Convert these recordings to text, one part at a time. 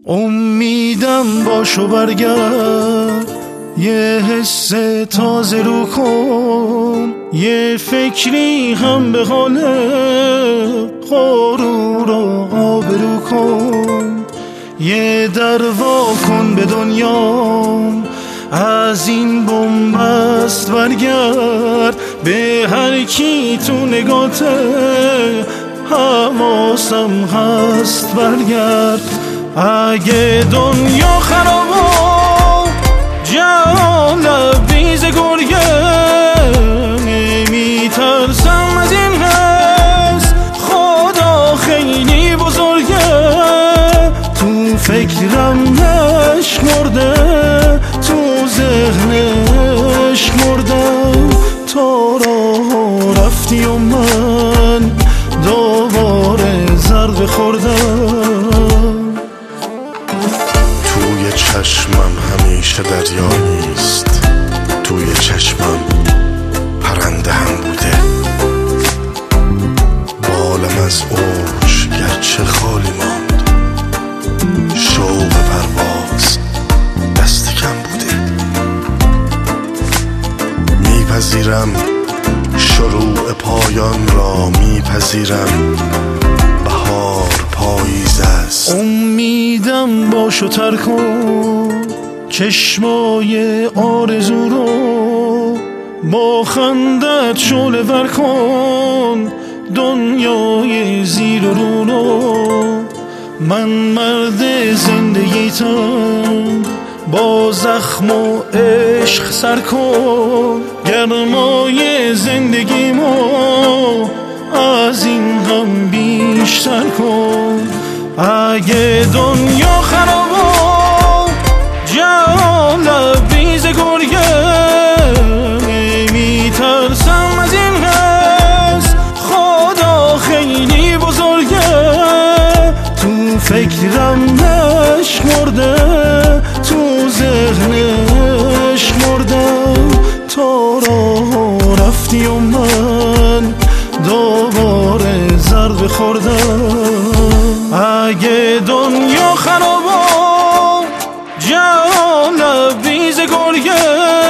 امیدم باشو برگرد، یه حس تازه رو کن، یه فکری هم به حال غرور و آبرو کن، یه در وا کن به دنیام، از این بنبست برگرد، به هر کی تو نگاته حواسم هست برگرد. اگه دنیا خراب و جهان لبریز گرگه، نمیترسم از این حس، خدا خیلی بزرگه، تو فکرم نشمرده، تو ذهنش مردم، تو راه رفتی و من دوباره ضربه خوردم. توی چشمم همیشه دریا نیست، توی چشمم پرنده هم بوده، بالم از اوج گرچه خالی ماند، شوق پرواز دست کم بوده. میپذیرم شروع پایان را، میپذیرم بهار پاییز است. امیدم باشو تر کن، چشمای آرزو رو با خندت شعله ور کن، دنیای زیر و رو رو. من مرد زندگیتم، با زخم و عشق سر کن، گرمای زندگیمو از این غم بیشتر کن. اگه دنیا خراب و جهان لبریز گرگه، نمیترسم از این حس، خدا خیلی بزرگه، تو فکرم نشمرده، تو ذهنش مردم، تو راه رفتی و من دوباره ضربه خوردم. اگه دنیا خراب و جهان لبریز گرگه،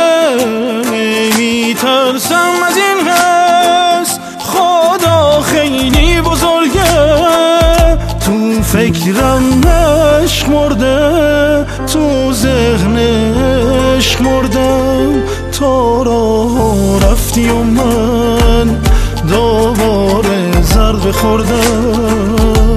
نمیترسم از این حس، خدا خیلی بزرگه، تو فکرم نشمرده، تو ذهنش مردم، تو راه رفتی و من دوباره ضربه خوردم.